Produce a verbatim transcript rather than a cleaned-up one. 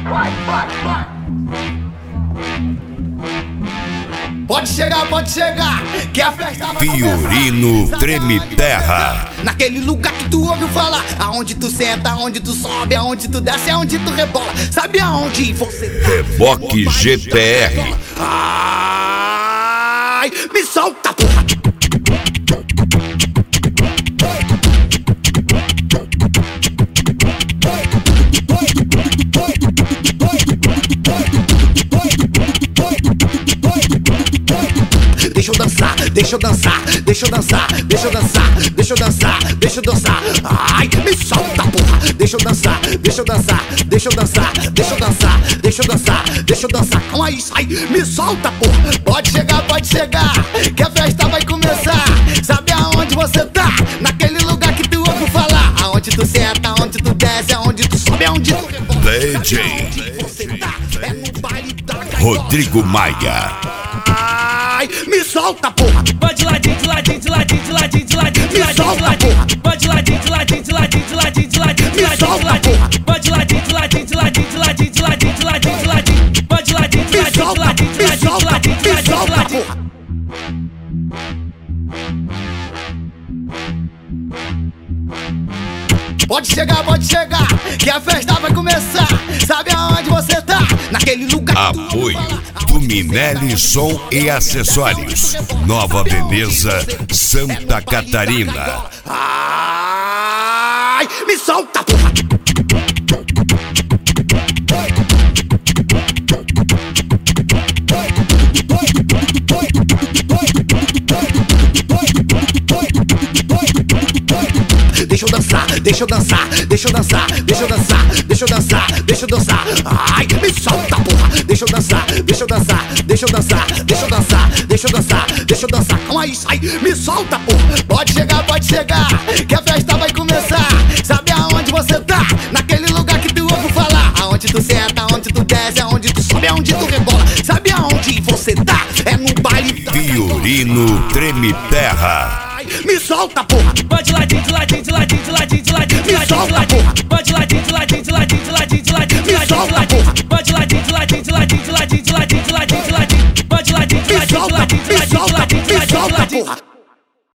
vai, vai, vai. Pode chegar, pode chegar, que a festa vai Fiorino começar. Treme Terra. Naquele lugar que tu ouviu falar, aonde tu senta, aonde tu sobe, aonde tu desce, aonde tu rebola. Sabe aonde você tá? Reboque G T R. Ai, me solta, porra! Deixa eu dançar, deixa eu dançar, deixa eu dançar, deixa eu dançar, deixa eu dançar, deixa eu dançar. Ai, me solta, porra! Deixa eu dançar, deixa eu dançar, deixa eu dançar, deixa eu dançar, deixa eu dançar, deixa eu dançar. Calma aí, sai, me solta, porra! Pode chegar, pode chegar, que a festa vai começar. Sabe aonde você tá? Naquele lugar que tu ouviu falar. Aonde tu senta, aonde tu desce, aonde tu sobe, aonde tu rebola. D J É no baile da Rodrigo Maia. Ai, me solta, porra! Vai de ladinho, de ladinho, de ladinho, de ladinho, de ladinho, de Me ladinho, de solta, ladinho. porra! Vai de ladinho, de ladinho, de ladinho, de ladinho, de ladinho, de Me ladinho, de solta, ladinho. porra! Vai de ladinho, de ladinho, de ladinho, de ladinho, de ladinho, de ladinho, de ladinho. Vai de ladinho, de Me ladinho, de solta, ladinho, de me ladinho, de solta, ladinho, de me ladinho, de solta, ladinho. porra! Pode chegar, pode chegar, que a festa vai começar. Sabe aonde você tá? Naquele lugar que tu ouviu Apoio falar. do Minelli Som e Acessórios, Nova Veneza, Santa Catarina. Ai, me solta, porra! Deixa eu dançar, deixa eu dançar, deixa eu dançar, deixa eu dançar, deixa eu dançar, deixa eu dançar. Ai, me solta, porra! Deixa eu dançar, deixa eu dançar, deixa eu dançar, deixa eu dançar, deixa eu dançar, deixa eu dançar. Calma aí, sai, me solta, porra! Pode chegar, pode chegar, que a festa vai começar. Sabe aonde você tá? Naquele lugar que tu ouviu falar. Aonde tu senta, aonde tu desce, aonde tu sobe, aonde tu rebola. Sabe aonde você tá? É no baile da Fiorino Treme Terra. Me solta, porra! Vai de ladinho, de ladinho, de ladinho, de ladinho, de ladinho, de Me ladinho, de solta, ladinho. porra! Vai de ladinho, de ladinho, de ladinho, de ladinho, de ladinho, de Me ladinho, de solta, ladinho. porra! Vai de ladinho, de ladinho, de ladinho, de ladinho, de ladinho, de ladinho, de ladinho, de ladinho. Vai de ladinho, de Me ladinho, de solta, ladinho, de me ladinho, de solta, ladinho, de me ladinho, de solta, ladinho. porra!